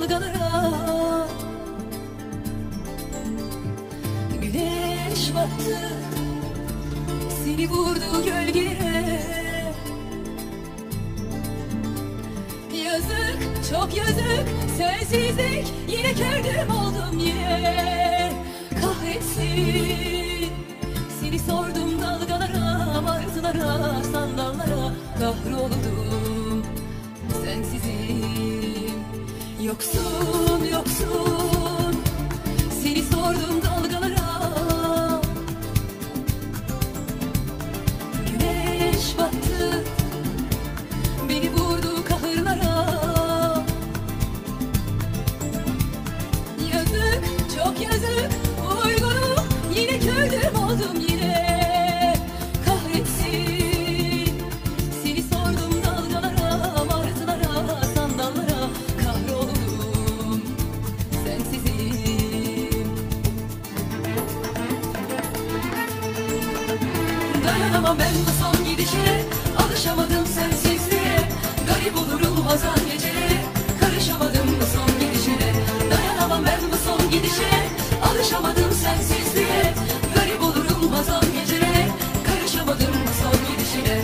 dalgalara. Güneş battı, seni vurdu gölgelere. Yazık, çok yazık, sensizlik, yine kördüm oldum yine. Kahretsin, seni sordum dalgalara, martılara, sandallara. Kahroldum, sensizim, yoksun, yoksun. Seni sordum dalgalara. Güneş battı, beni vurdu kahırlara. Yazık, çok yazık, uygunum, yine kördüm oldum yine. Kahretsin, seni sordum dalgalara, martılara, sandallara. Kahroldum, sensizim. Dayanamam ben bu son gidişine, alışamadım sensizliğe. Garip olurum hazan gecelere, karışamadım bu son gidişine. Dayanamam ben bu son gidişine, alışamadım sensizliğe. Garip olurum hazan gecelere, karışamadım bu son gidişine.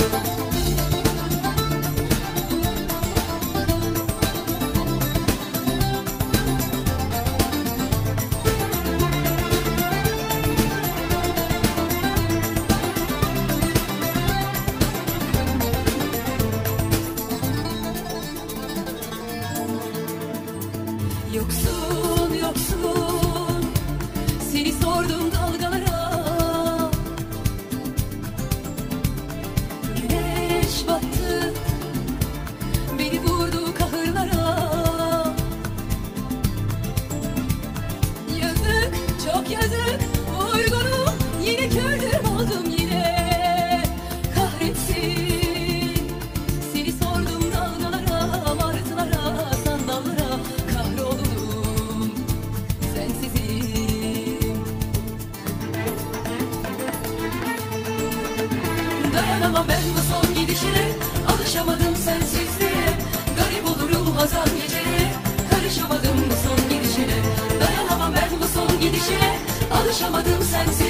Yoksun, yoksun, seni sordum dalgalara. Güneş battı, beni vurdu kahırlara. Yazık, çok yazık, uygunum, yine kördüm oldum yine. Kahretsin, seni sordum dalgalara, martılara, sandallara. Kahroldum, sensizim. Dayanamam ben bu son gidişine, alışamadım sensizliğe. Garip olurum hazan gecelere, karışamadım bu son gidişine. Dayanamam ben bu son gidişine, alışamadım sensizliğe.